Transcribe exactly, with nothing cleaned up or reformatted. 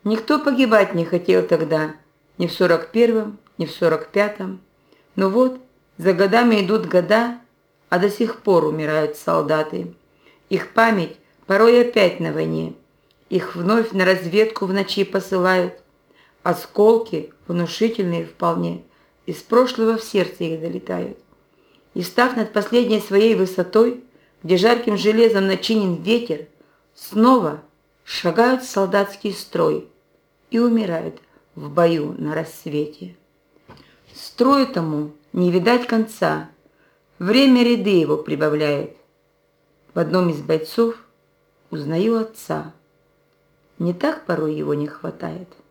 Никто погибать не хотел тогда, ни в сорок первом, ни в сорок пятом. Но вот за годами идут года, а до сих пор умирают солдаты. Их память порой опять на войне. Их вновь на разведку в ночи посылают. Осколки, внушительные вполне, из прошлого в сердце их долетают. И став над последней своей высотой, где жарким железом начинен ветер, снова шагают в солдатский строй и умирают в бою на рассвете. Строю тому не видать конца, время ряды его прибавляет. В одном из бойцов узнаю отца. Не так порой его не хватает.